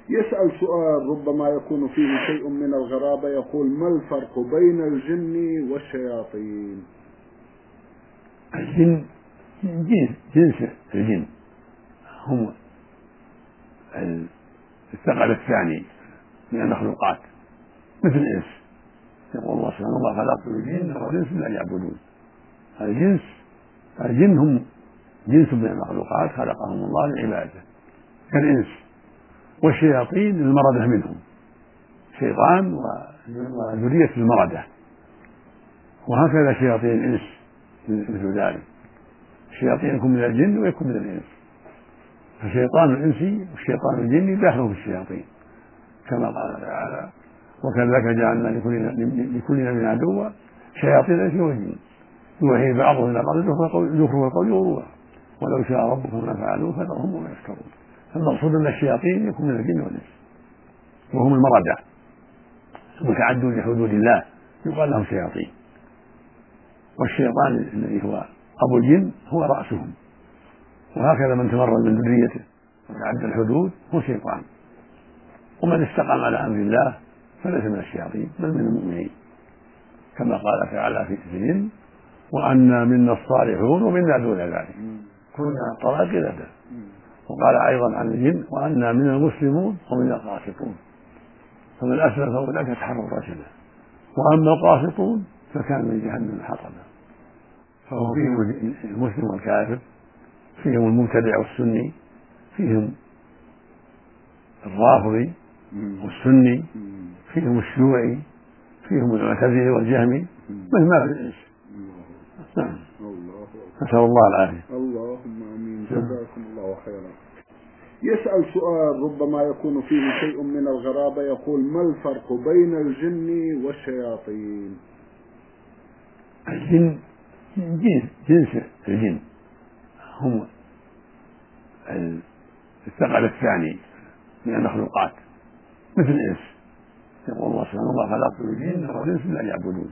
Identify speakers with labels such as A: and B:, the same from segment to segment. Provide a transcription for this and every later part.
A: يسأل سؤال ربما يكون فيه شيء من الغرابة، يقول: ما الفرق بين الجن والشياطين؟
B: الجن جنس الجن هم الثقل الثاني من المخلوقات مثل الإنس. يقول الله سبحانه: الله خلقت الجن والإنس لا يعبدون. الجن هم جنس من المخلوقات خلقهم الله لعبادته كالإنس، والشياطين المردة منهم، شيطان وذرية المردة، وهكذا شياطين الإنس مثل ذلك. الشياطين يكون من الجن ويكون من الإنس، فشيطان الإنس والشيطان الجني داخل في الشياطين كما قال تعالى: وكذلك جعلنا لكل نبي عدوا شياطين الإنس والجن يوحي بعضهم إلى بعض زخرف القول غرورا ولو شاء ربك ما فعلوه فذرهم وما يفترون. فالمقصود أن الشياطين يكون من الجن والإنس وهم المردة متعدون لحدود الله يقال لهم شياطين، والشيطان الذي هو أبو الجن هو رأسهم، وهكذا من تمرد من ذريته وتعدى الحدود هو شيطان، ومن استقام على أمر الله فليس من الشياطين بل من المؤمنين كما قال تعالى في الجن: وأنا منا الصالحون ومنا دون ذلك كنا طرائق. وقال أيضا عن الجن: وأنا منا المسلمون ومنا القاسطون، فمن أسلم فأولئك تحروا رشدا، وأما القاسطون فكان من جهنم حطبا. فهو فيهم المسلم والكافر، فيهم المبتدع والسني، فيهم الرافضي والسني، فيهم الشيوعي، فيهم المعتزلي والجهمي، مهما في الإنس. نعم. نسأل الله العافية.
A: اللهم آمين. جزاكم الله خيرا. يسأل سؤال ربما يكون فيه شيء من الغرابة، يقول: ما الفرق بين الجن والشياطين؟
B: الجن جنس الجن هم الثقل الثاني من المخلوقات مثل الإنس. يقول الله سبحانه: الله خلقت الجن والإنس لا يعبدون.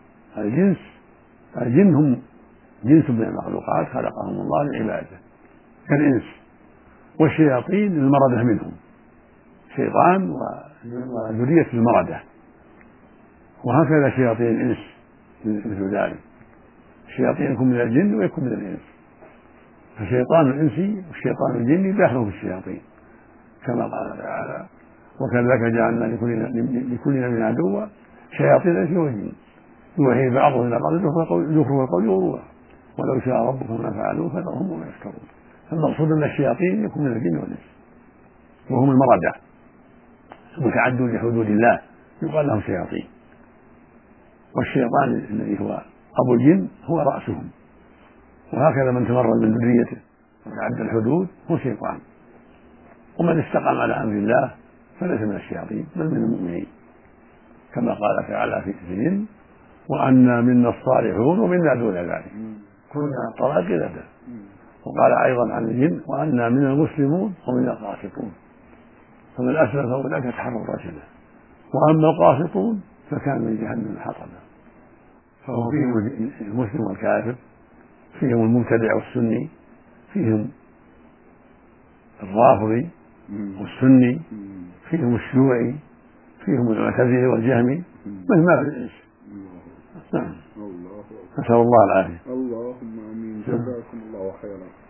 B: الجن هم جنس من المخلوقات خلقهم الله لعبادته كالإنس، والشياطين المردة منهم، شيطان وذرية المردة، وهكذا شياطين الإنس مثل ذلك. الشياطين يكون من الجن ويكون من الإنس، فشيطان الإنس والشيطان الجني داخل في الشياطين كما قال تعالى: وكذلك جعلنا لكل نبي عدوا شياطين الإنس والجن يوحي بعضهم إلى بعض زخرف القول غرورا ولو شاء ربك ما فعلوه فذرهم وما يفترون. فالمقصود أن الشياطين يكون من الجن والإنس وهم المردة متعدون لحدود الله يقال لهم شياطين، والشيطان الذي هو أبو الجن هو رأسهم، وهكذا من تمرد من ذريته وتعدى الحدود هو شيطان، ومن استقام على أمر الله فليس من الشياطين بل من المؤمنين كما قال تعالى في الجن: وأنا منا الصالحون ومنا دون ذلك كنا طرائق. وقال أيضا عن الجن: وأنا منا المسلمون ومنا القاسطون، فمن أسلم فأولئك تحروا رشدا، وأما القاسطون فكان من جهنم حطبا. فهو فيهم المسلم والكافر، فيهم المبتدع والسني، فيهم الرافضي والسني، فيهم الشيوعي، فيهم المعتزلي والجهمي، مهما في الإنس. نعم. نسأل الله العافية.
A: اللهم آمين. جزاكم الله خيرا.